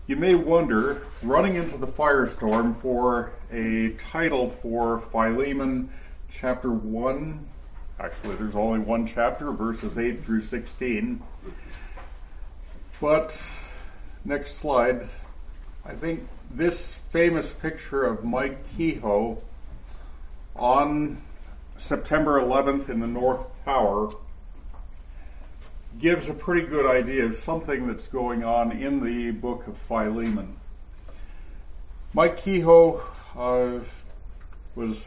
You may wonder, running into the firestorm, for a title for Philemon chapter 1. Actually, there's only one chapter, verses 8 through 16. But, next slide. I think this famous picture of Mike Kehoe on September 11th in the North Tower gives a pretty good idea of something that's going on in the book of Philemon. Mike Kehoe was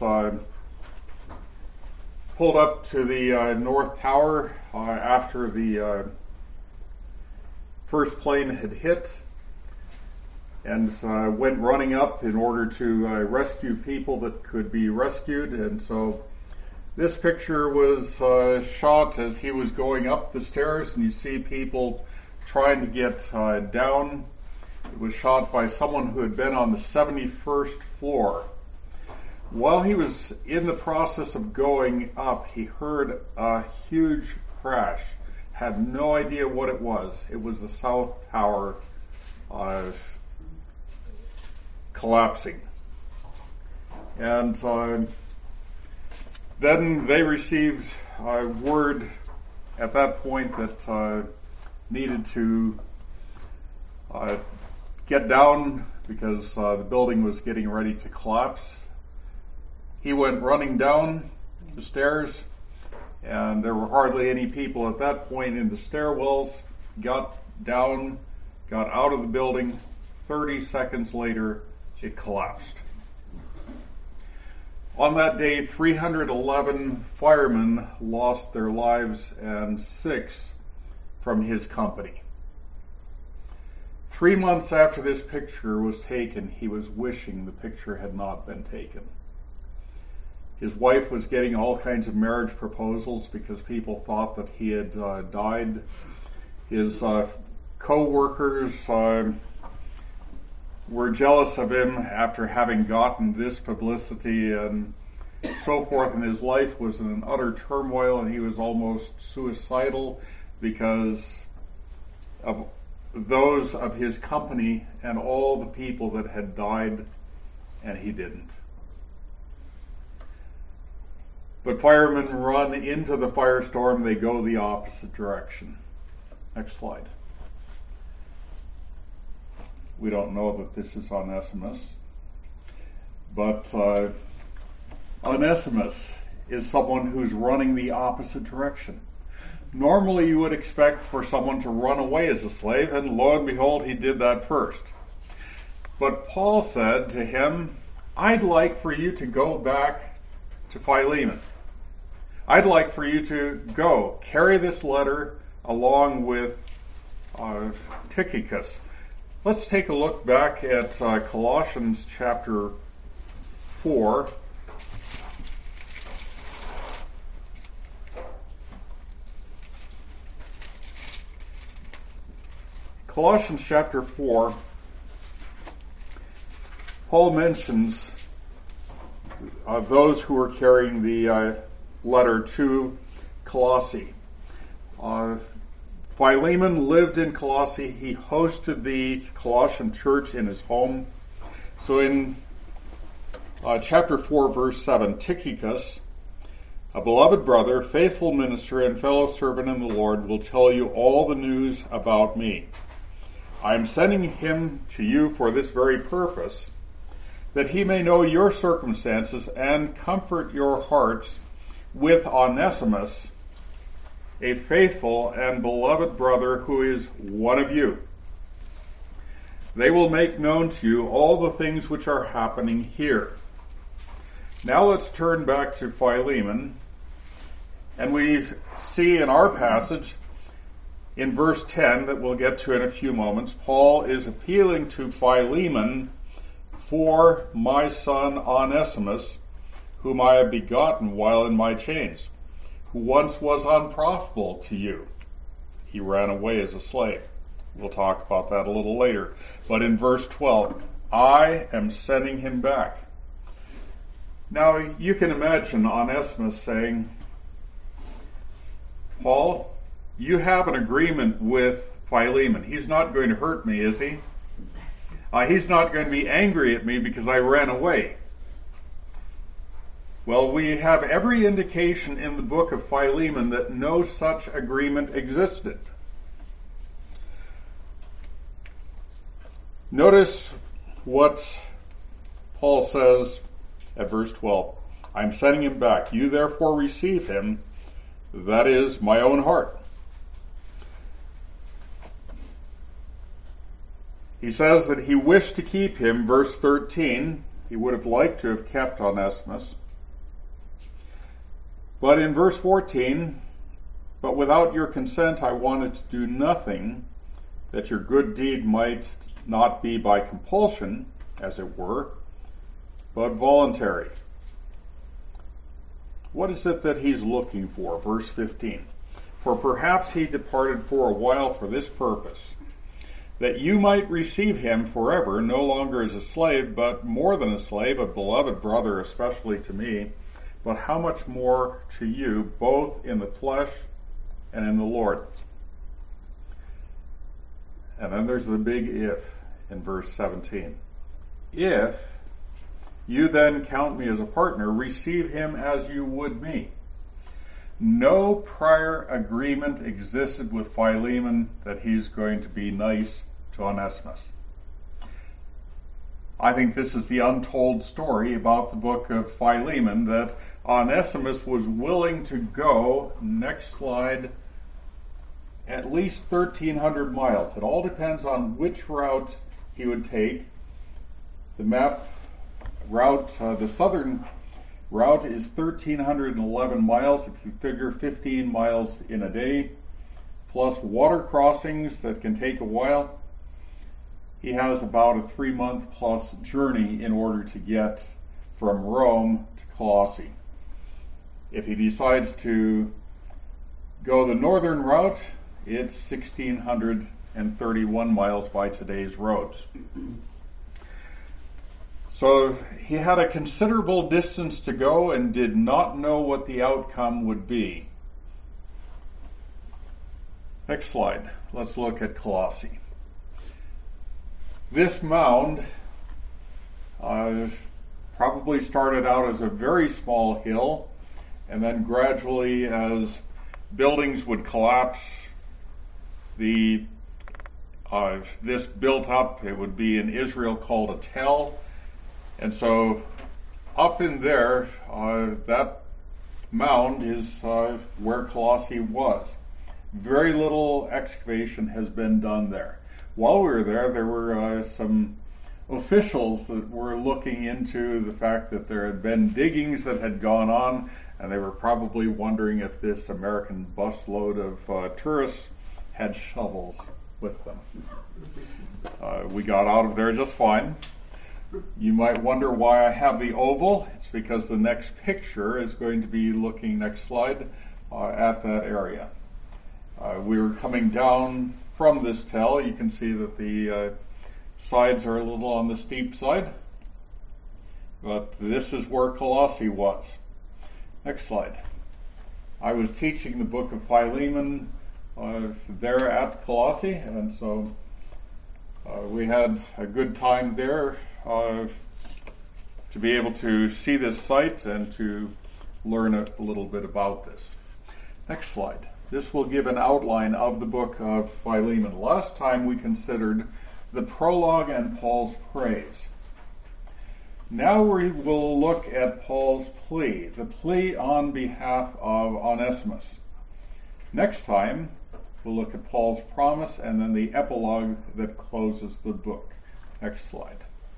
pulled up to the North Tower after the first plane had hit, and went running up in order to rescue people that could be rescued. And so this picture was shot as he was going up the stairs, and you see people trying to get down. It was shot by someone who had been on the 71st floor. While he was in the process of going up, he heard a huge crash. Had no idea what it was. It was the South Tower collapsing. And then they received word at that point that needed to get down because the building was getting ready to collapse. He went running down the stairs, and there were hardly any people at that point in the stairwells. Got down, got out of the building. 30 seconds later, it collapsed. On that day, 311 firemen lost their lives and 6 from his company. 3 months after this picture was taken, he was wishing the picture had not been taken. His wife was getting all kinds of marriage proposals because people thought that he had died. His co-workers were jealous of him after having gotten this publicity and so forth, and his life was in an utter turmoil, and he was almost suicidal because of those of his company and all the people that had died, and he didn't. But firemen run into the firestorm, they go the opposite direction. Next slide. We don't know that this is Onesimus, but Onesimus is someone who's running the opposite direction. Normally you would expect for someone to run away as a slave, and lo and behold, he did that first. But Paul said to him, I'd like for you to go back to Philemon. I'd like for you to go carry this letter along with Tychicus. Let's take a look back at Colossians chapter 4. Colossians chapter 4, Paul mentions those who were carrying the letter to Colossae. Philemon lived in Colossae. He hosted the Colossian church in his home. So in chapter 4, verse 7, Tychicus, a beloved brother, faithful minister, and fellow servant in the Lord, will tell you all the news about me. I am sending him to you for this very purpose, that he may know your circumstances and comfort your hearts with Onesimus, a faithful and beloved brother who is one of you. They will make known to you all the things which are happening here. Now let's turn back to Philemon, and we see in our passage in verse 10 that we'll get to in a few moments, Paul is appealing to Philemon for my son Onesimus, whom I have begotten while in my chains, who once was unprofitable to you. He ran away as a slave. We'll talk about that a little later. But in verse 12, I am sending him back. Now you can imagine Onesimus saying, Paul, you have an agreement with Philemon. He's not going to hurt me, is he? He's not going to be angry at me because I ran away. Well, we have every indication in the book of Philemon that no such agreement existed. Notice what Paul says at verse 12. I'm sending him back. You therefore receive him. That is my own heart. He says that he wished to keep him. Verse 13, he would have liked to have kept Onesimus. But in verse 14, but without your consent I wanted to do nothing, that your good deed might not be by compulsion, as it were, but voluntary. What is it that he's looking for? Verse 15. For perhaps he departed for a while for this purpose, that you might receive him forever, no longer as a slave, but more than a slave, a beloved brother, especially to me, but how much more to you, both in the flesh and in the Lord. And then there's the big if in verse 17. If you then count me as a partner, receive him as you would me. No prior agreement existed with Philemon that he's going to be nice to Onesimus. I think this is the untold story about the book of Philemon, that Onesimus was willing to go, next slide, at least 1,300 miles. It all depends on which route he would take. The map route, the southern route is 1,311 miles. If you figure 15 miles in a day, plus water crossings that can take a while, he has about a 3-month plus journey in order to get from Rome to Colossae. If he decides to go the northern route, it's 1,631 miles by today's roads. So he had a considerable distance to go and did not know what the outcome would be. Next slide. Let's look at Colossae. This mound probably started out as a very small hill, and then gradually, as buildings would collapse, this built up. It would be in Israel called a tell, and so up in there, that mound is where Colossae was. Very little excavation has been done there. While we were there were some officials that were looking into the fact that there had been diggings that had gone on, and they were probably wondering if this American busload of tourists had shovels with them. We got out of there just fine. You might wonder why I have the oval. It's because the next picture is going to be looking, next slide, at that area. We were coming down from this tell. You can see that the sides are a little on the steep side, but this is where Colossae was. Next slide. I was teaching the book of Philemon there at Colossae, and so we had a good time there to be able to see this site and to learn a little bit about this. Next slide. This will give an outline of the book of Philemon. Last time we considered the prologue and Paul's praise. Now we will look at Paul's plea, the plea on behalf of Onesimus. Next time, we'll look at Paul's promise and then the epilogue that closes the book. Next slide.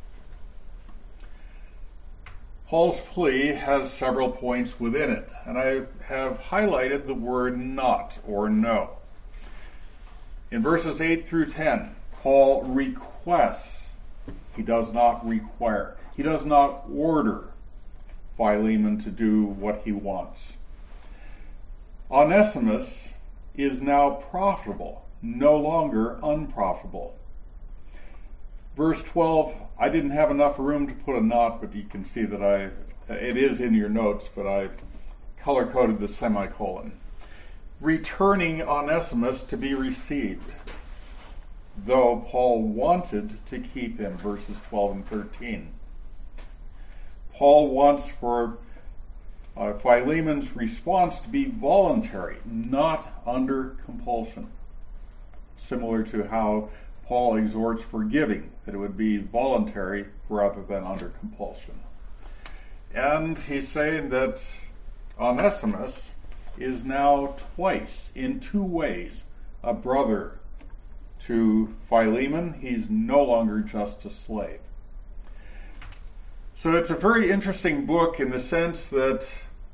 Paul's plea has several points within it, and I have highlighted the word not or no. In verses 8 through 10, Paul requests. He does not require. He does not order Philemon to do what he wants. Onesimus is now profitable, no longer unprofitable. Verse 12, I didn't have enough room to put a not, but you can see that it is in your notes, but I color-coded the semicolon. Returning Onesimus to be received. though Paul wanted to keep him, verses 12 and 13. Paul wants for Philemon's response to be voluntary, not under compulsion. Similar to how Paul exhorts forgiving, that it would be voluntary rather than under compulsion. And he's saying that Onesimus is now twice, in two ways, a brother to Philemon. He's no longer just a slave. So it's a very interesting book in the sense that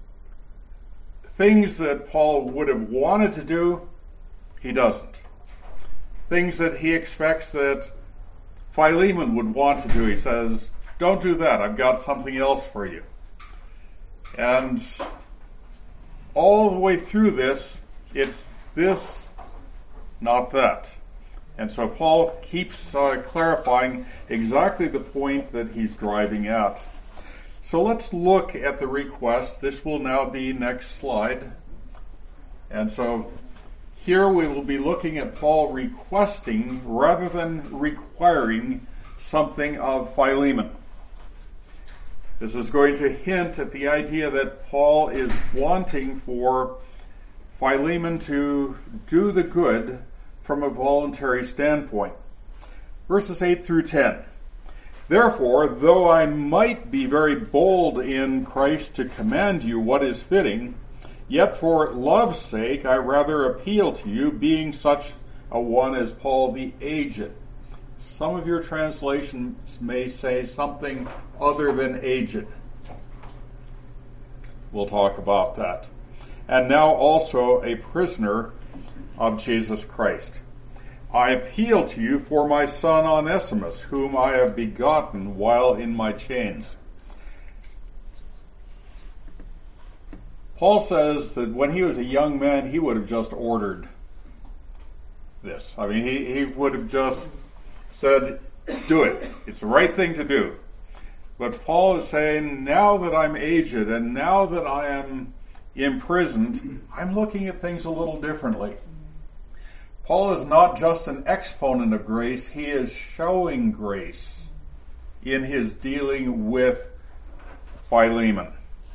things that Paul would have wanted to do, he doesn't. Things that he expects that Philemon would want to do, he says, don't do that, I've got something else for you. And all the way through this, it's this, not that. And so Paul keeps clarifying exactly the point that he's driving at. So let's look at the request. This will now be next slide. And so here we will be looking at Paul requesting rather than requiring something of Philemon. This is going to hint at the idea that Paul is wanting for Philemon to do the good from a voluntary standpoint. Verses 8 through 10. Therefore, though I might be very bold in Christ to command you what is fitting, yet for love's sake I rather appeal to you, being such a one as Paul the aged. Some of your translations may say something other than aged. We'll talk about that. And now also a prisoner of Jesus Christ. I appeal to you for my son Onesimus, whom I have begotten while in my chains. Paul says that when he was a young man, he would have just ordered this. I mean, he would have just said, do it. It's the right thing to do. But Paul is saying, now that I'm aged and now that I am imprisoned, I'm looking at things a little differently. Paul is not just an exponent of grace, he is showing grace in his dealing with Philemon.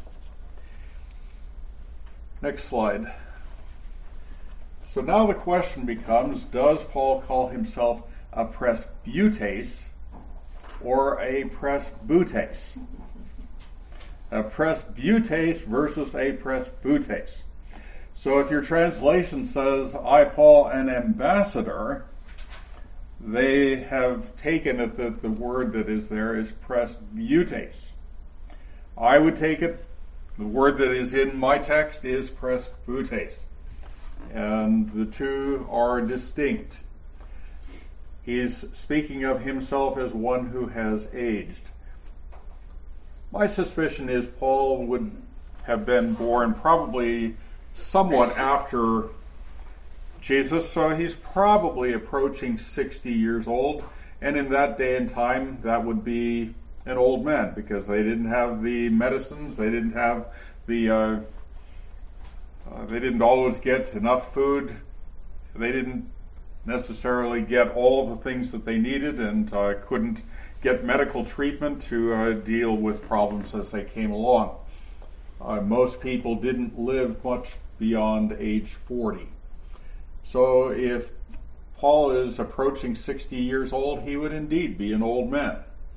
Next slide. So now the question becomes, does Paul call himself a presbytes or a presbytes? A presbytes versus a presbytes. So if your translation says, I, Paul, an ambassador, they have taken it that the word that is there is presbytes. I would take it, the word that is in my text is presbytes. And the two are distinct. He's speaking of himself as one who has aged. My suspicion is Paul would have been born probably somewhat after Jesus, so he's probably approaching 60 years old, and in that day and time that would be an old man because they didn't have the medicines, they didn't have the they didn't always get enough food, they didn't necessarily get all the things that they needed, and couldn't get medical treatment to deal with problems as they came along. Most people didn't live much beyond age 40. So if Paul is approaching 60 years old, he would indeed be an old man.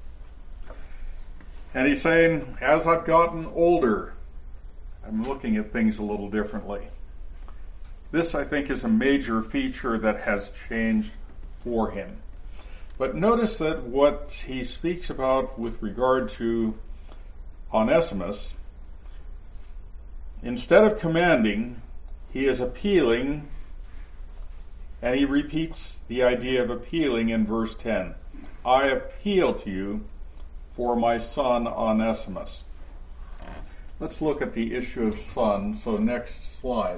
And he's saying, as I've gotten older, I'm looking at things a little differently. This, I think, is a major feature that has changed for him. But notice that what he speaks about with regard to Onesimus, instead of commanding, he is appealing, and he repeats the idea of appealing in verse 10. I appeal to you for my son Onesimus. Let's look at the issue of son. So next slide.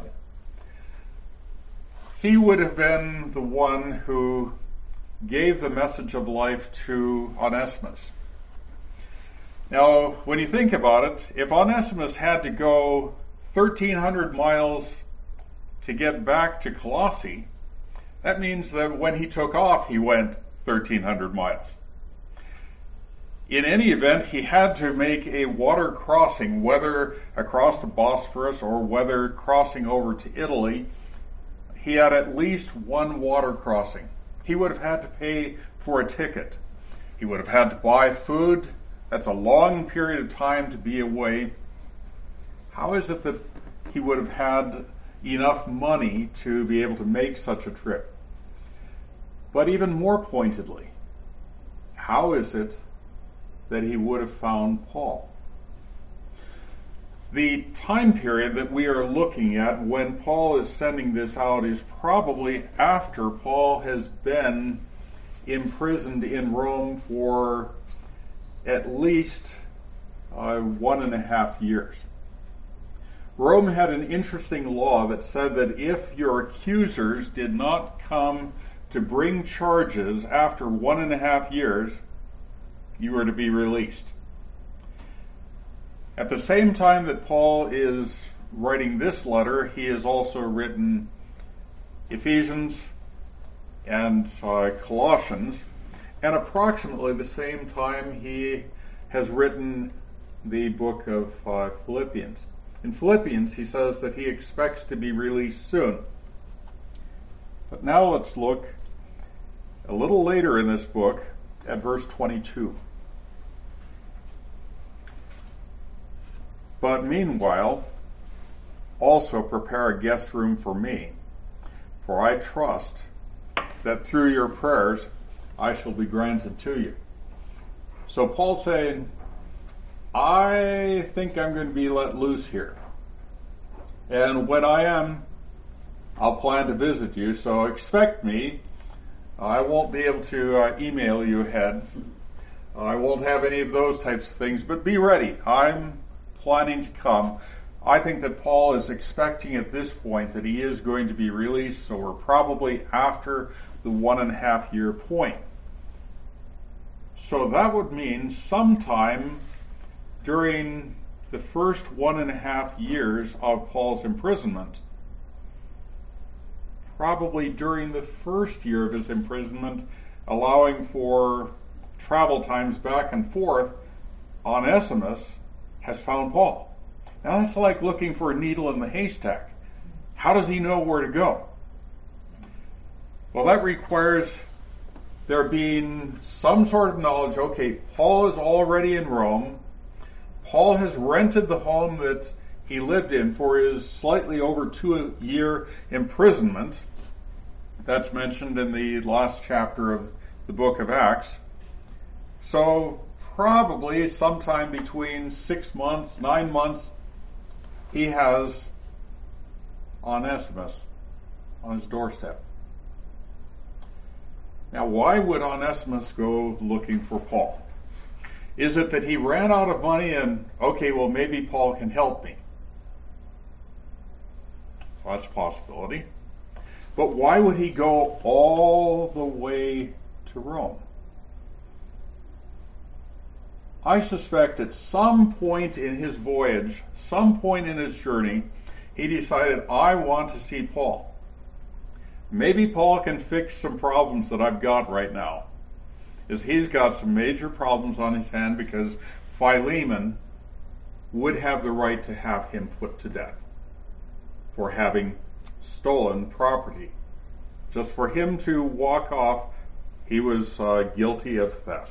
He would have been the one who gave the message of life to Onesimus. Now, when you think about it, if Onesimus had to go 1,300 miles to get back to Colossae, That means that when he took off, he went 1,300 miles. In any event, he had to make a water crossing, whether across the Bosphorus or whether crossing over to Italy. He had at least one water crossing. He would have had to pay for a ticket. He would have had to buy food. That's a long period of time to be away. How is it that he would have had enough money to be able to make such a trip? But even more pointedly, how is it that he would have found Paul? The time period that we are looking at when Paul is sending this out is probably after Paul has been imprisoned in Rome for at least 1.5 years. Rome had an interesting law that said that if your accusers did not come to bring charges after 1.5 years, you were to be released. At the same time that Paul is writing this letter, he has also written Ephesians and Colossians, and approximately the same time he has written the book of Philippians. In Philippians, he says that he expects to be released soon. But now let's look a little later in this book at verse 22. But meanwhile, also prepare a guest room for me, for I trust that through your prayers I shall be granted to you. So Paul's saying, I think I'm going to be let loose here. And when I am, I'll plan to visit you, so expect me. I won't be able to email you ahead. I won't have any of those types of things, but be ready. I'm planning to come. I think that Paul is expecting at this point that he is going to be released, so we're probably after the 1.5 year point. So that would mean sometime during the first 1.5 years of Paul's imprisonment, probably during the first year of his imprisonment, allowing for travel times back and forth, Onesimus has found Paul. Now that's like looking for a needle in the haystack. How does he know where to go? Well, that requires there being some sort of knowledge. Okay, Paul is already in Rome. Paul has rented the home that he lived in for his slightly over 2-year imprisonment. That's mentioned in the last chapter of the book of Acts. So probably sometime between 6 months, 9 months, he has Onesimus on his doorstep. Now, why would Onesimus go looking for Paul? Is it that he ran out of money and, okay, well, maybe Paul can help me? Well, that's a possibility. But why would he go all the way to Rome? I suspect at some point in his voyage, some point in his journey, he decided, I want to see Paul. Maybe Paul can fix some problems that I've got right now. Is he's got some major problems on his hand because Philemon would have the right to have him put to death for having stolen property. Just for him to walk off, he was guilty of theft.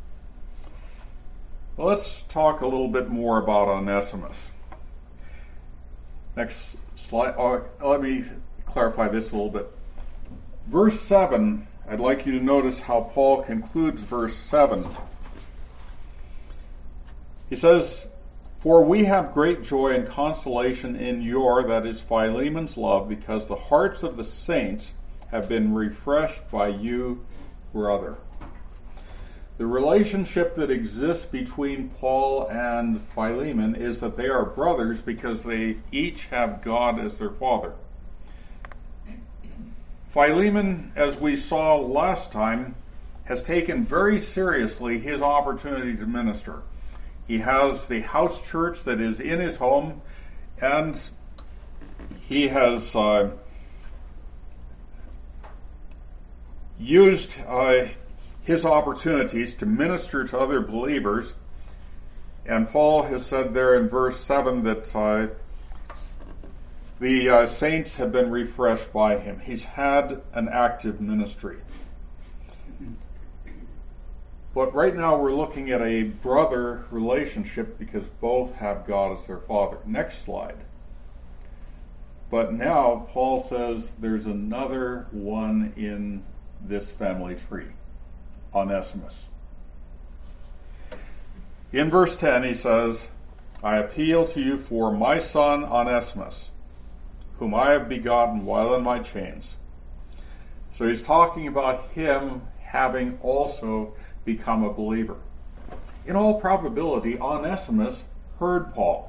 Well, let's talk a little bit more about Onesimus. Next slide. Let me clarify this a little bit. Verse 7, I'd like you to notice how Paul concludes verse 7. He says, For we have great joy and consolation in your, that is Philemon's love, because the hearts of the saints have been refreshed by you, brother. The relationship that exists between Paul and Philemon is that they are brothers because they each have God as their father. Philemon, as we saw last time, has taken very seriously his opportunity to minister. He has the house church that is in his home, and he has used his opportunities to minister to other believers. And Paul has said there in verse 7 that the saints have been refreshed by him. He's had an active ministry. But right now we're looking at a brother relationship because both have God as their father. Next slide. But now Paul says there's another one in this family tree, Onesimus. In verse 10 he says, I appeal to you for my son Onesimus, whom I have begotten while in my chains. So he's talking about him having also become a believer. In all probability, Onesimus heard Paul.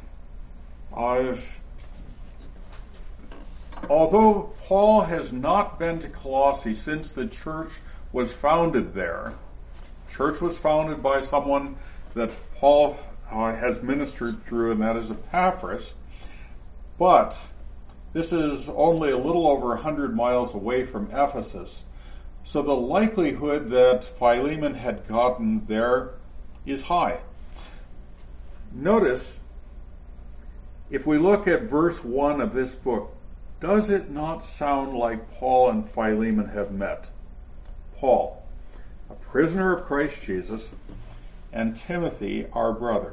Although Paul has not been to Colossae since the church was founded there, church was founded by someone that Paul has ministered through, and that is Epaphras, but this is only a little over 100 miles away from Ephesus. So the likelihood that Philemon had gotten there is high. Notice, if we look at verse 1 of this book, does it not sound like Paul and Philemon have met? Paul, a prisoner of Christ Jesus, and Timothy, our brother.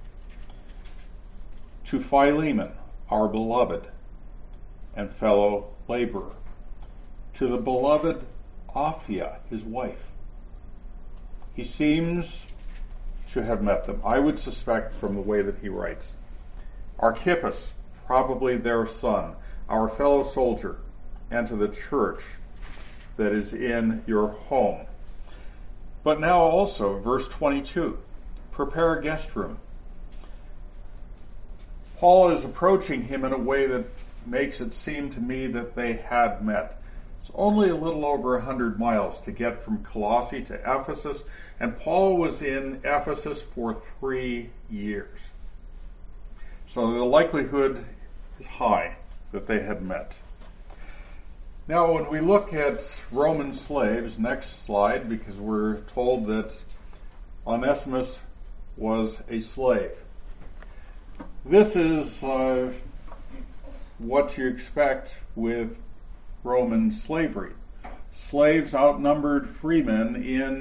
To Philemon, our beloved and fellow laborer. To the beloved Apphia, his wife. He seems to have met them, I would suspect, from the way that he writes. Archippus, probably their son, our fellow soldier, and to the church that is in your home. But now also, verse 22, prepare a guest room. Paul is approaching him in a way that makes it seem to me that they had met. It's only a little over 100 miles to get from Colossae to Ephesus, and Paul was in Ephesus for 3 years. So the likelihood is high that they had met. Now, when we look at Roman slaves, next slide, because we're told that Onesimus was a slave. This is what you expect with Roman slavery. Slaves outnumbered freemen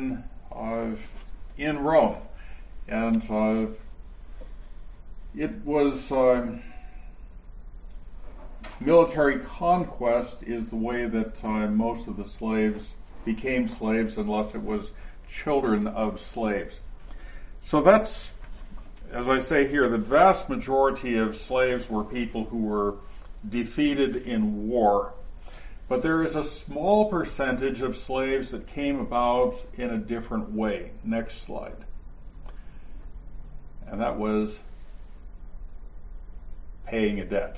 in Rome, and it was military conquest is the way that most of the slaves became slaves, unless it was children of slaves. So that's, as I say here, the vast majority of slaves were people who were defeated in war. But there is a small percentage of slaves that came about in a different way. Next slide. And that was paying a debt.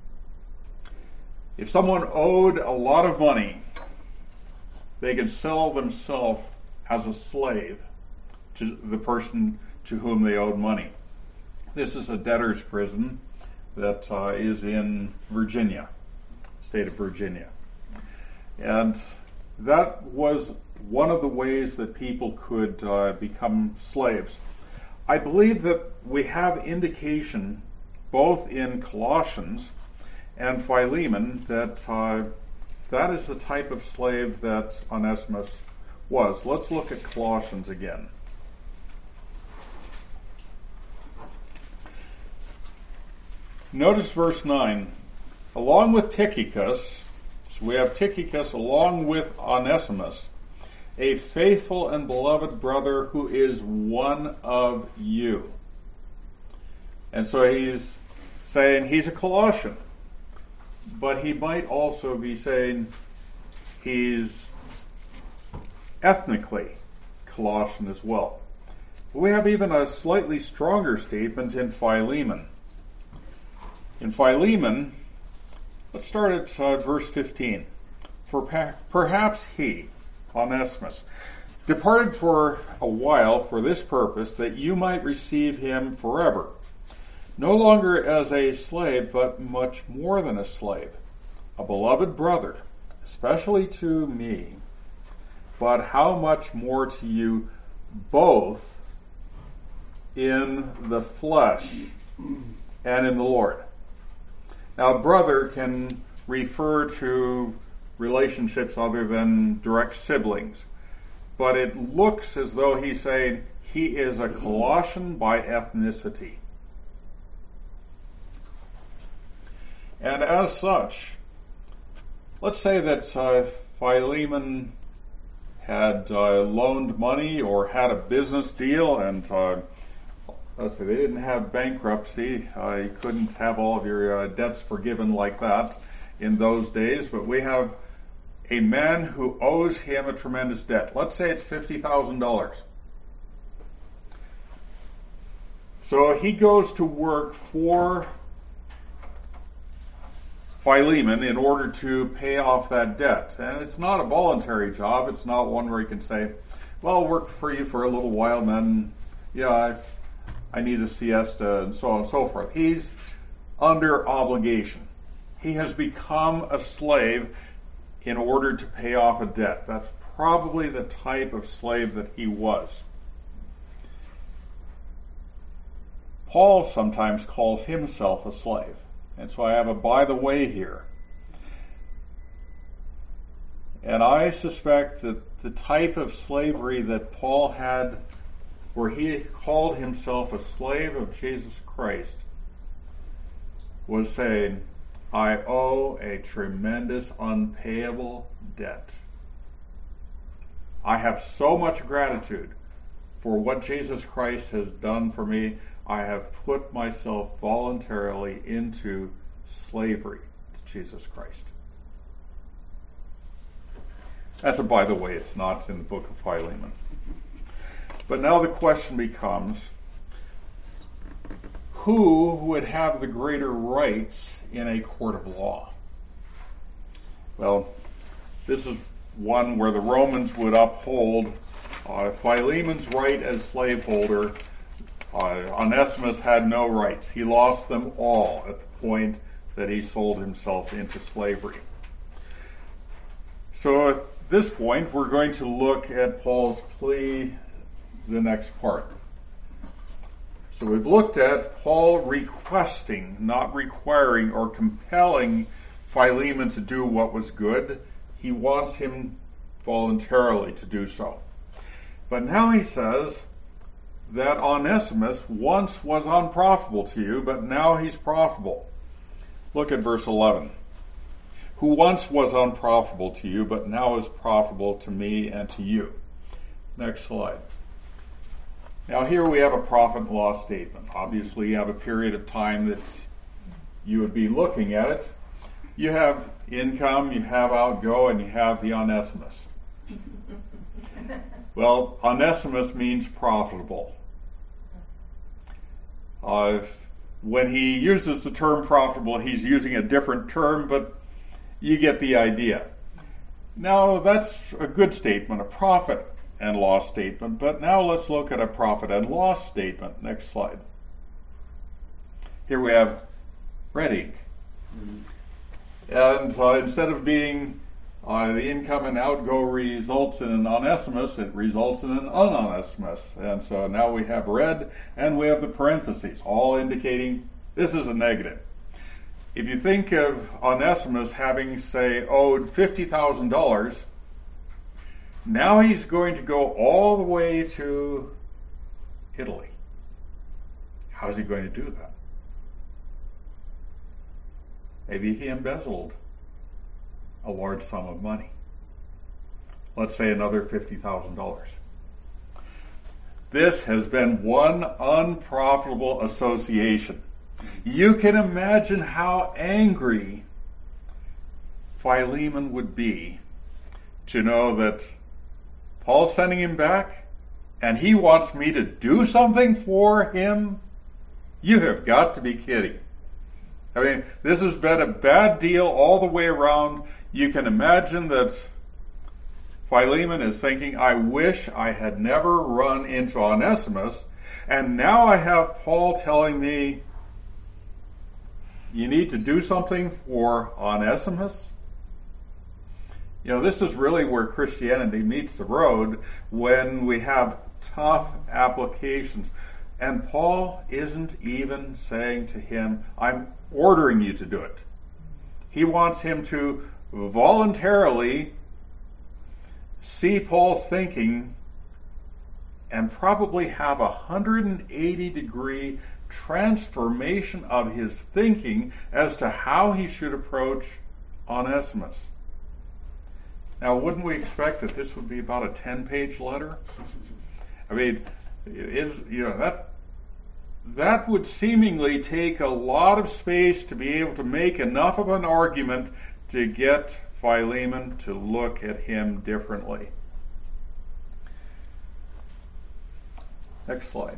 If someone owed a lot of money, they could sell themselves as a slave to the person to whom they owed money. This is a debtor's prison that is in Virginia, state of Virginia. And that was one of the ways that people could become slaves. I believe that we have indication both in Colossians and Philemon that that is the type of slave that Onesimus was. Let's look at Colossians again. Notice verse 9. Along with Tychicus, so we have Tychicus along with Onesimus, a faithful and beloved brother who is one of you. And so he's saying he's a Colossian, but he might also be saying he's ethnically Colossian as well. We have even a slightly stronger statement in Philemon. In Philemon, let's start at verse 15. For perhaps he, Onesimus, departed for a while for this purpose, that you might receive him forever, no longer as a slave, but much more than a slave, a beloved brother, especially to me, but how much more to you both in the flesh and in the Lord. Now, brother can refer to relationships other than direct siblings, but it looks as though he's saying he is a Colossian by ethnicity. And as such, let's say that Philemon had loaned money or had a business deal, and let's say they didn't have bankruptcy. You couldn't have all of your debts forgiven like that in those days, but we have a man who owes him a tremendous debt. Let's say it's $50,000. So he goes to work for Philemon in order to pay off that debt. And it's not a voluntary job. It's not one where he can say, well, I'll work for you for a little while, and then, I need a siesta, and so on and so forth. He's under obligation. He has become a slave in order to pay off a debt. That's probably the type of slave that he was. Paul sometimes calls himself a slave. And so I have a by the way here. And I suspect that the type of slavery that Paul had, where he called himself a slave of Jesus Christ, was saying, I owe a tremendous unpayable debt. I have so much gratitude for what Jesus Christ has done for me. I have put myself voluntarily into slavery to Jesus Christ. That's a by the way, it's not in the book of Philemon. But now the question becomes, who would have the greater rights in a court of law? Well, this is one where the Romans would uphold Philemon's right as slaveholder. Onesimus had no rights. He lost them all at the point that he sold himself into slavery. So at this point, we're going to look at Paul's plea, the next part. So we've looked at Paul requesting, not requiring or compelling Philemon to do what was good. He wants him voluntarily to do so. But now he says that Onesimus once was unprofitable to you, but now he's profitable. Look at verse 11. Who once was unprofitable to you, but now is profitable to me and to you. Next slide. Now here we have a profit and loss statement. Obviously you have a period of time that you would be looking at it. You have income, you have outgo, and you have the Onesimus. Well, Onesimus means profitable. When he uses the term profitable, he's using a different term, but you get the idea. Now, that's a good statement, a profit and loss statement, but now let's look at a profit and loss statement. Next slide. Here we have red ink. And instead of being the income and outgo results in an Onesimus, it results in an un-Onesimus. And so now we have red and we have the parentheses, all indicating this is a negative. If you think of Onesimus having, say, owed $50,000, now he's going to go all the way to Italy. How's he going to do that? Maybe he embezzled a large sum of money. Let's say another $50,000. This has been one unprofitable association. You can imagine how angry Philemon would be to know that Paul's sending him back and he wants me to do something for him. You have got to be kidding. I mean, this has been a bad deal all the way around. You can imagine that Philemon is thinking, I wish I had never run into Onesimus, and now I have Paul telling me, you need to do something for Onesimus? This is really where Christianity meets the road, when we have tough applications. And Paul isn't even saying to him, I'm ordering you to do it. He wants him to voluntarily see Paul's thinking and probably have a 180-degree transformation of his thinking as to how he should approach Onesimus. Now, wouldn't we expect that this would be about a 10-page letter? I mean, that would seemingly take a lot of space to be able to make enough of an argument to get Philemon to look at him differently. Next slide.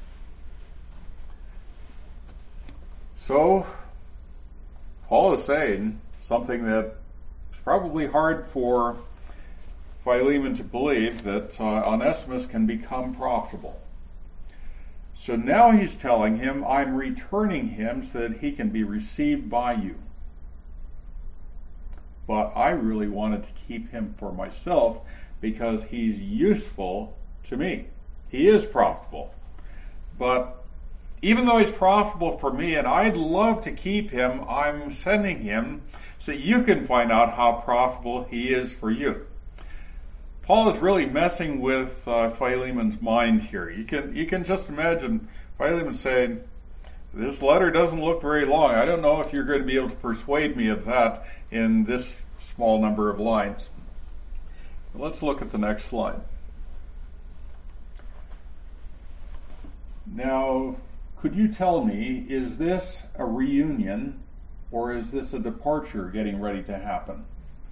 So, Paul is saying something that is probably hard for Philemon to believe, that Onesimus can become profitable. So now he's telling him, I'm returning him so that he can be received by you. But I really wanted to keep him for myself because he's useful to me. He is profitable. But even though he's profitable for me and I'd love to keep him, I'm sending him so you can find out how profitable he is for you. Paul is really messing with Philemon's mind here. You can just imagine Philemon saying, this letter doesn't look very long. I don't know if you're going to be able to persuade me of that in this small number of lines. Let's look at the next slide. Now, could you tell me, is this a reunion or is this a departure getting ready to happen?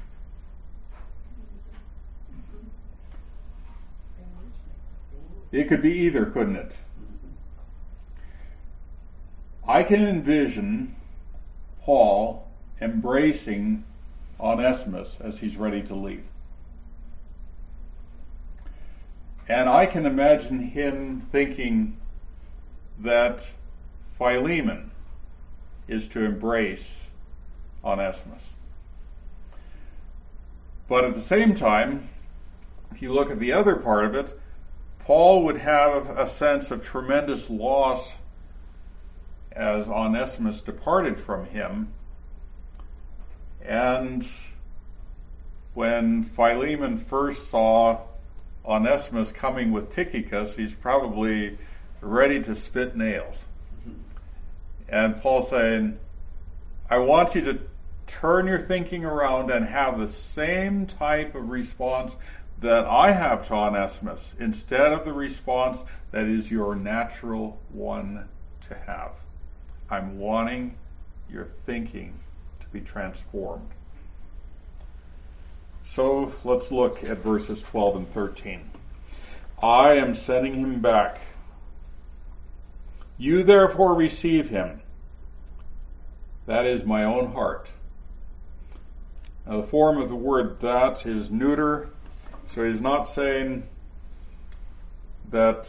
It could be either, couldn't it? I can envision Paul embracing Onesimus as he's ready to leave. And I can imagine him thinking that Philemon is to embrace Onesimus. But at the same time, if you look at the other part of it, Paul would have a sense of tremendous loss as Onesimus departed from him. And when Philemon first saw Onesimus coming with Tychicus, he's probably ready to spit nails. And Paul's saying, I want you to turn your thinking around and have the same type of response that I have to Onesimus, instead of the response that is your natural one to have. I'm wanting your thinking to be transformed. So let's look at verses 12 and 13. I am sending him back. You therefore receive him. That is my own heart. Now the form of the word that is neuter. So he's not saying that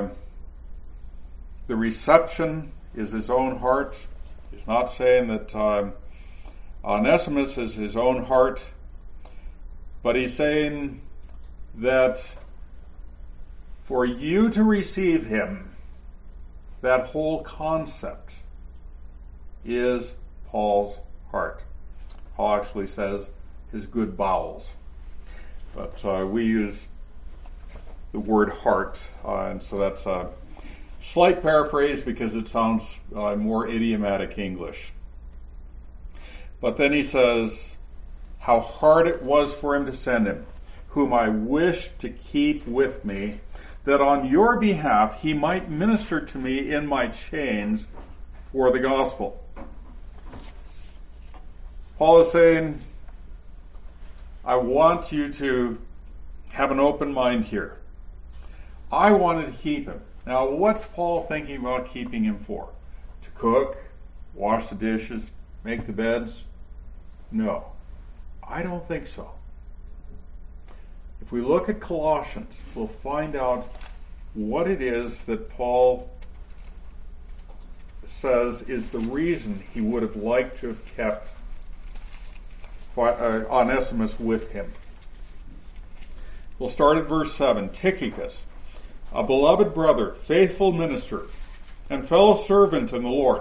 the reception is his own heart. He's not saying that Onesimus is his own heart. But he's saying that for you to receive him, that whole concept is Paul's heart. Paul actually says his good bowels. But we use the word heart, and so that's a slight paraphrase because it sounds more idiomatic English. But then he says, how hard it was for him to send him, whom I wished to keep with me, that on your behalf he might minister to me in my chains for the gospel. Paul is saying, I want you to have an open mind here. I wanted to keep him. Now, what's Paul thinking about keeping him for? To cook, wash the dishes, make the beds? No, I don't think so. If we look at Colossians, we'll find out what it is that Paul says is the reason he would have liked to have kept Onesimus with him. We'll start at verse 7. Tychicus, a beloved brother, faithful minister, and fellow servant in the Lord.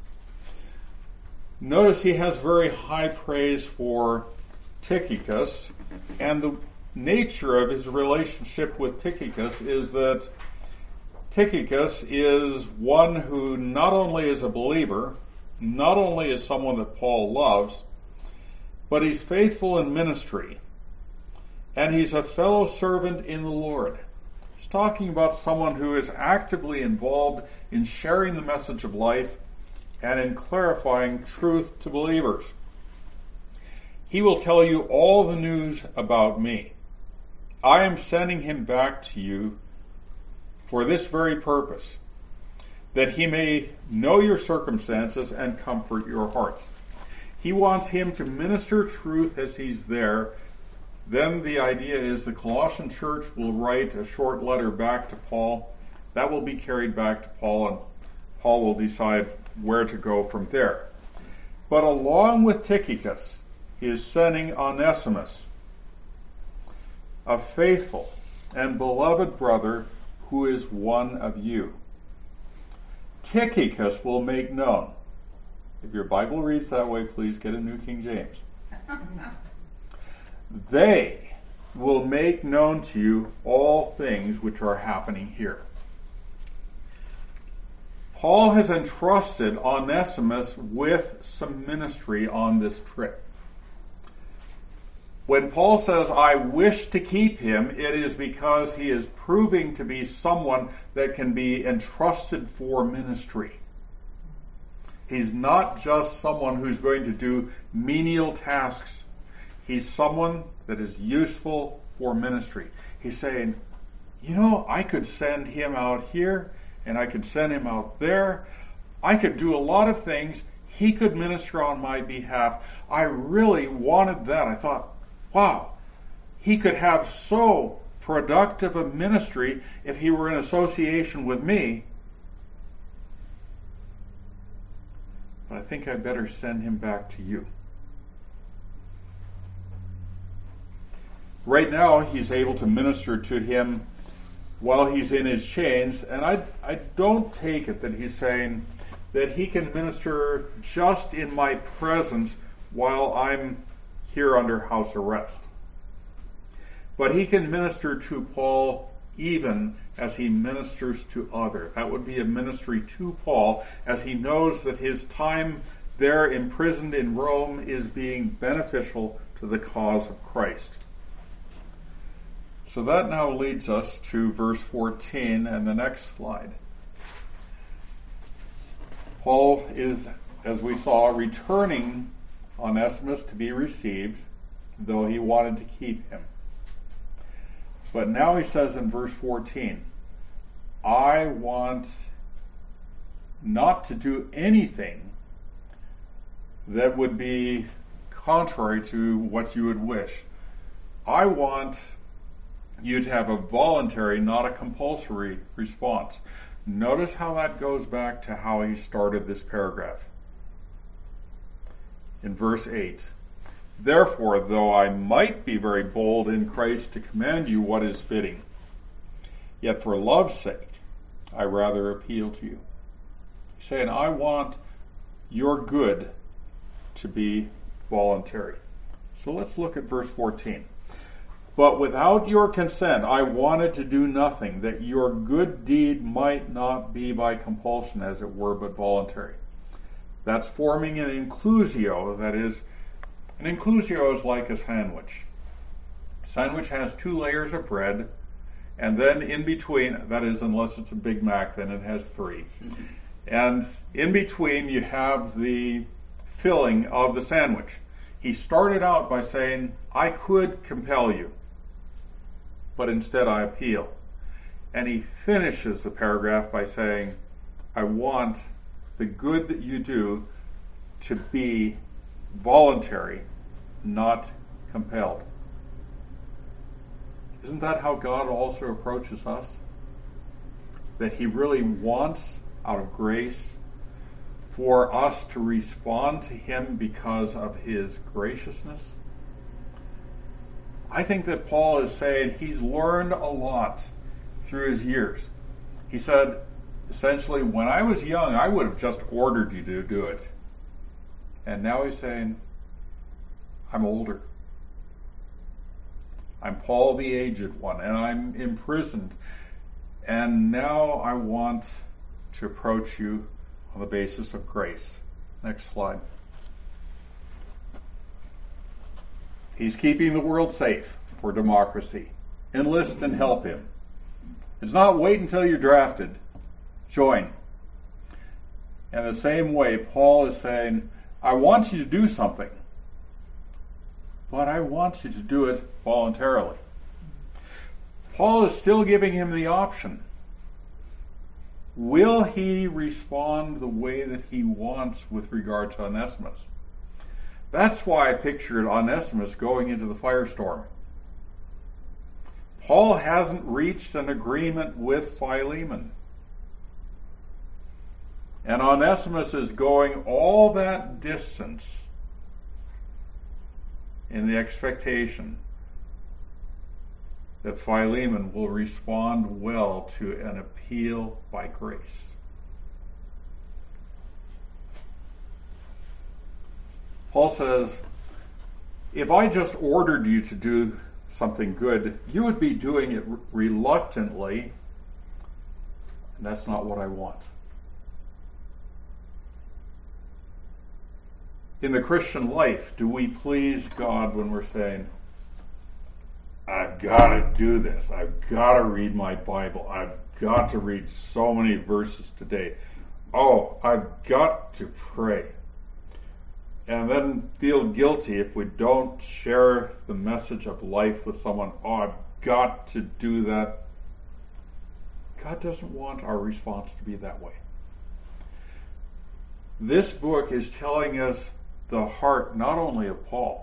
Notice he has very high praise for Tychicus, and the nature of his relationship with Tychicus is that Tychicus is one who not only is a believer, not only is someone that Paul loves, but he's faithful in ministry, and he's a fellow servant in the Lord. He's talking about someone who is actively involved in sharing the message of life and in clarifying truth to believers. He will tell you all the news about me. I am sending him back to you for this very purpose, that he may know your circumstances and comfort your hearts. He wants him to minister truth as he's there. Then the idea is the Colossian church will write a short letter back to Paul. That will be carried back to Paul, and Paul will decide where to go from there. But along with Tychicus, he is sending Onesimus, a faithful and beloved brother who is one of you. Tychicus will make known. If your Bible reads that way, please get a New King James. They will make known to you all things which are happening here. Paul has entrusted Onesimus with some ministry on this trip. When Paul says, I wish to keep him, it is because he is proving to be someone that can be entrusted for ministry. He's not just someone who's going to do menial tasks. He's someone that is useful for ministry. He's saying, I could send him out here, and I could send him out there. I could do a lot of things. He could minister on my behalf. I really wanted that. I thought, wow, he could have so productive a ministry if he were in association with me. But I think I better send him back to you. Right now, he's able to minister to him while he's in his chains, and I don't take it that he's saying that he can minister just in my presence while I'm here under house arrest. But he can minister to Paul even as he ministers to others. That would be a ministry to Paul as he knows that his time there imprisoned in Rome is being beneficial to the cause of Christ. So that now leads us to verse 14 and the next slide. Paul is, as we saw, returning Onesimus to be received, though he wanted to keep him. But now he says in verse 14, I want not to do anything that would be contrary to what you would wish. I want you to have a voluntary, not a compulsory response. Notice how that goes back to how he started this paragraph. In verse 8, therefore, though I might be very bold in Christ to command you what is fitting, yet for love's sake, I rather appeal to you. He's saying, I want your good to be voluntary. So let's look at verse 14. But without your consent, I wanted to do nothing, that your good deed might not be by compulsion, as it were, but voluntary. That's forming an inclusio. That is, an inclusio is like a sandwich. A sandwich has 2 layers of bread, and then in between, that is, unless it's a Big Mac, then it has 3. And in between, you have the filling of the sandwich. He started out by saying, I could compel you, but instead I appeal. And he finishes the paragraph by saying, I want the good that you do to be voluntary, not compelled. Isn't that how God also approaches us? That he really wants, out of grace, for us to respond to him because of his graciousness? I think that Paul is saying he's learned a lot through his years. He said, essentially, when I was young, I would have just ordered you to do it. And now he's saying, I'm older. I'm Paul the aged one, and I'm imprisoned. And now I want to approach you on the basis of grace. Next slide. He's keeping the world safe for democracy. Enlist and help him. It's not wait until you're drafted. Join. And the same way, Paul is saying, I want you to do something, but I want you to do it voluntarily. Paul is still giving him the option. Will he respond the way that he wants with regard to Onesimus? That's why I pictured Onesimus going into the firestorm. Paul hasn't reached an agreement with Philemon. And Onesimus is going all that distance in the expectation that Philemon will respond well to an appeal by grace. Paul says, if I just ordered you to do something good, you would be doing it reluctantly, and that's not what I want. In the Christian life, do we please God when we're saying, I've got to do this. I've got to read my Bible. I've got to read so many verses today. Oh, I've got to pray. And then feel guilty if we don't share the message of life with someone. Oh, I've got to do that. God doesn't want our response to be that way. This book is telling us the heart not only of Paul,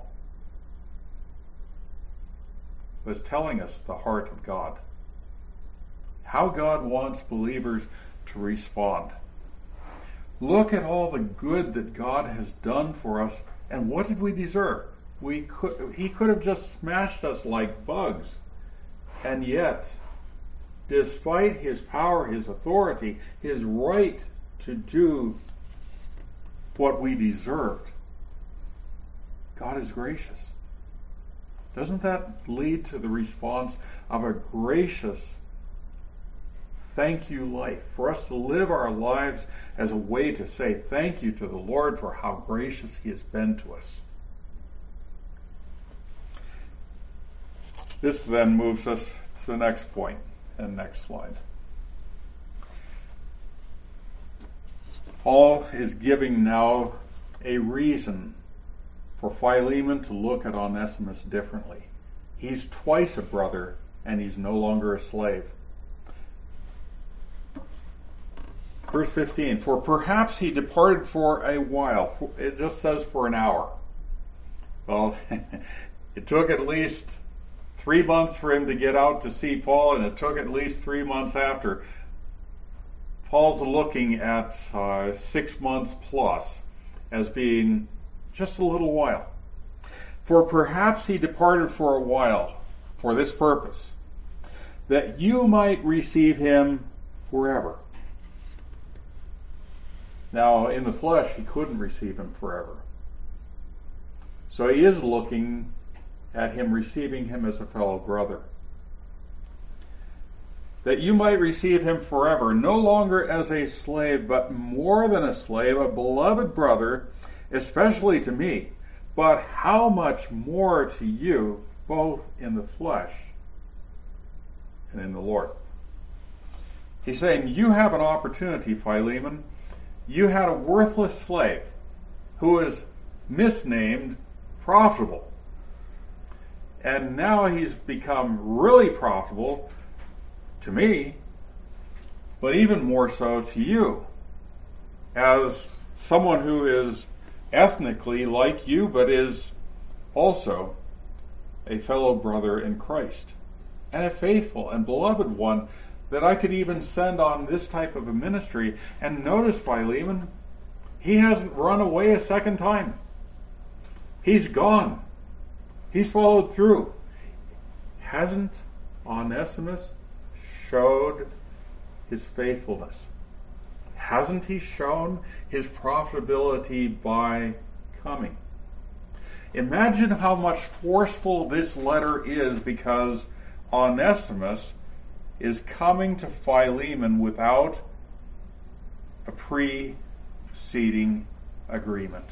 but it's telling us the heart of God. How God wants believers to respond. Look at all the good that God has done for us, and what did we deserve? He could have just smashed us like bugs, and yet, despite his power, his authority, his right to do what we deserved, God is gracious. Doesn't that lead to the response of a gracious thank you life? For us to live our lives as a way to say thank you to the Lord for how gracious he has been to us. This then moves us to the next point and next slide. Paul is giving now a reason for Philemon to look at Onesimus differently. He's twice a brother, and he's no longer a slave. Verse 15, for perhaps he departed for a while. It just says for an hour. Well, it took at least 3 months for him to get out to see Paul, and it took at least 3 months after. Paul's looking at 6 months plus as being just a little while. For perhaps he departed for a while for this purpose, that you might receive him forever. Now, in the flesh, he couldn't receive him forever. So he is looking at him, receiving him as a fellow brother. That you might receive him forever, no longer as a slave, but more than a slave, a beloved brother, especially to me, but how much more to you, both in the flesh and in the Lord. He's saying, you have an opportunity, Philemon. You had a worthless slave who is misnamed profitable. And now he's become really profitable to me, but even more so to you, as someone who is ethnically like you, but is also a fellow brother in Christ, and a faithful and beloved one that I could even send on this type of a ministry. And notice, Philemon, he hasn't run away a second time. He's gone. He's followed through. hasn't Onesimus showed his faithfulness? Hasn't he shown his profitability by coming? Imagine how much forceful this letter is, because Onesimus is coming to Philemon without a preceding agreement.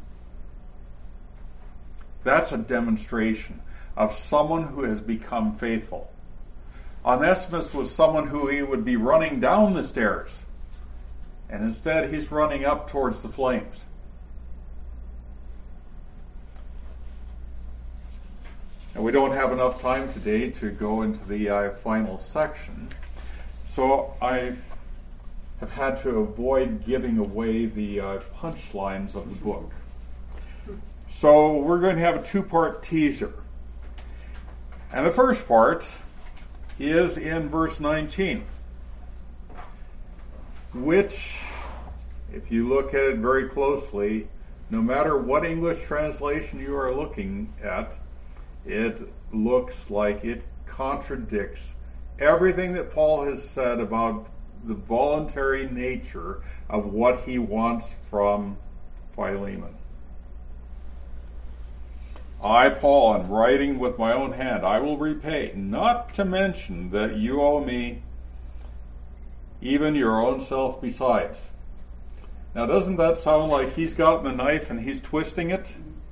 That's a demonstration of someone who has become faithful. Onesimus was someone who he would be running down the stairs, and instead he's running up towards the flames. And we don't have enough time today to go into the final section, so I have had to avoid giving away the punchlines of the book. So we're going to have a two-part teaser. And the first part is in verse 19, which, if you look at it very closely, no matter what English translation you are looking at, it looks like it contradicts everything that Paul has said about the voluntary nature of what he wants from Philemon. I, Paul, am writing with my own hand. I will repay, not to mention that you owe me even your own self besides. Now, doesn't that sound like he's gotten the knife and he's twisting it?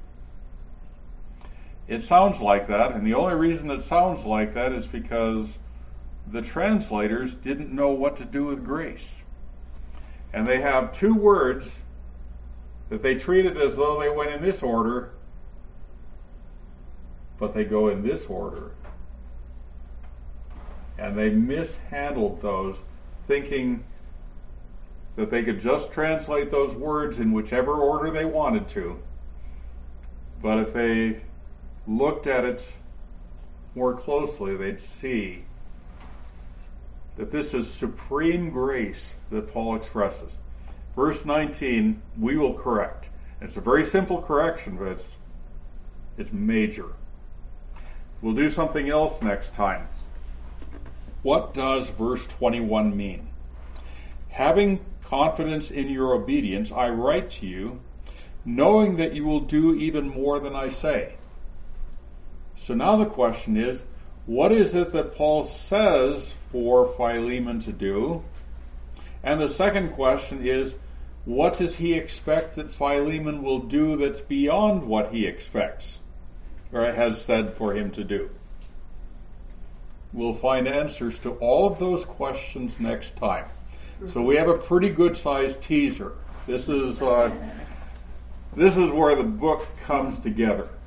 It sounds like that, and the only reason it sounds like that is because the translators didn't know what to do with grace. And they have two words that they treated as though they went in this order, but they go in this order. And they mishandled those, thinking that they could just translate those words in whichever order they wanted to. But if they looked at it more closely, they'd see that this is supreme grace that Paul expresses. Verse 19, we will correct. It's a very simple correction, but it's major. We'll do something else next time. What does verse 21 mean? Having confidence in your obedience, I write to you, knowing that you will do even more than I say. So now the question is, what is it that Paul says for Philemon to do? And the second question is, what does he expect that Philemon will do that's beyond what he expects or has said for him to do? We'll find answers to all of those questions next time. So we have a pretty good sized teaser. This is where the book comes together.